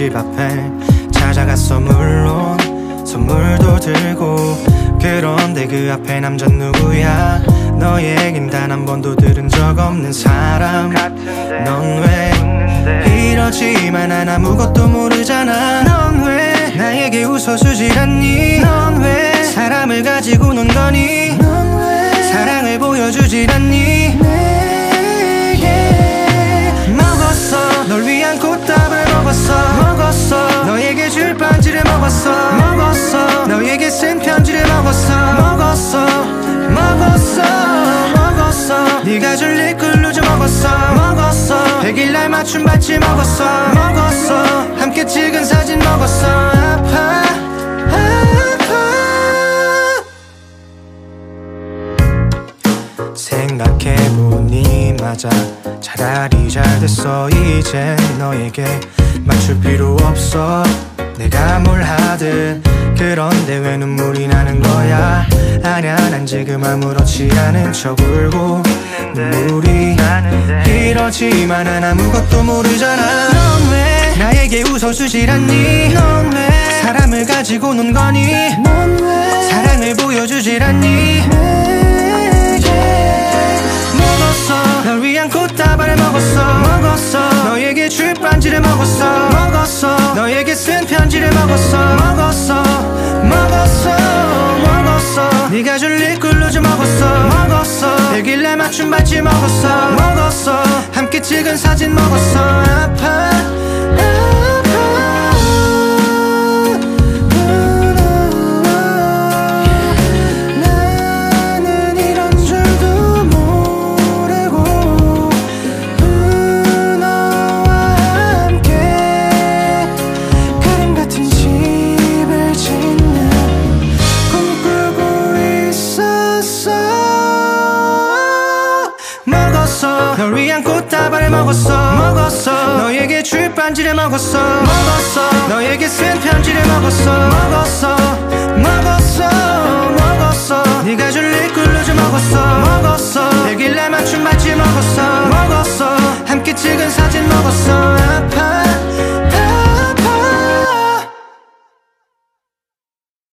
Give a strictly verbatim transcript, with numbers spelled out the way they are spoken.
집 앞에 찾아갔어. 물론 선물도 들고. 그런데 그 앞에 남잔 누구야? 너 얘긴 단 한 번도 들은 적 없는 사람 같은데 넌 왜 이러지만 난 아무것도 모르잖아. 넌 왜 나에게 웃어주질 않니? 넌 왜 사람을 가지고 논 거니? 넌 왜 사랑을 보여주질 않니? 내게 먹었어. 널 위한 꽃다발 먹었어. 먹었어. 너에게 줄 반지를 먹었어. 먹었어. 너에게 쓴 편지를 먹었어. 먹었어. 먹었어. 먹었어. 네가 줄 립글루즈 먹었어. 먹었어. 백일날 맞춤 반지 먹었어. 먹었어. 함께 찍은 사진 먹었어. 아파 아파. 생각해보니 맞아. 차라리 잘 됐어. 이제 너에게 맞출 필요 없어. 내가 뭘 하든. 그런데 왜 눈물이 나는 거야? 아냐 난 지금 아무렇지 않은 척 울고 눈물이 나는데 이러지만 난 아무것도 모르잖아. 넌 왜 나에게 웃어주질 않니? 넌 왜 사람을 가지고 논 거니? 넌 왜 사랑을 보여주질 않니? 먹었어. 널 위한 꽃다발을 먹었어. 먹었어. 너에게 줄 반지를 먹었어. 먹었어. 너에게 쓴 편지를 먹었어. 먹었어. 먹었어. 먹었어. 네가 줄 립글루즈 먹었어. 먹었어. 백일날 맞춤 반지 먹었어. 먹었어. 함께 찍은 사진 먹었어. 아파 널 위한 꽃다발을 먹었어. 먹었어. 너에게 줄 반지를 먹었어. 먹었어. 너에게 쓴 편지를 먹었어. 먹었어. 먹었어. 먹었어. 네가 줄 립글루즈 먹었어. 먹었어. 백일날 맞춤 반지 먹었어. 먹었어. 함께 찍은 사진 먹었어. 아파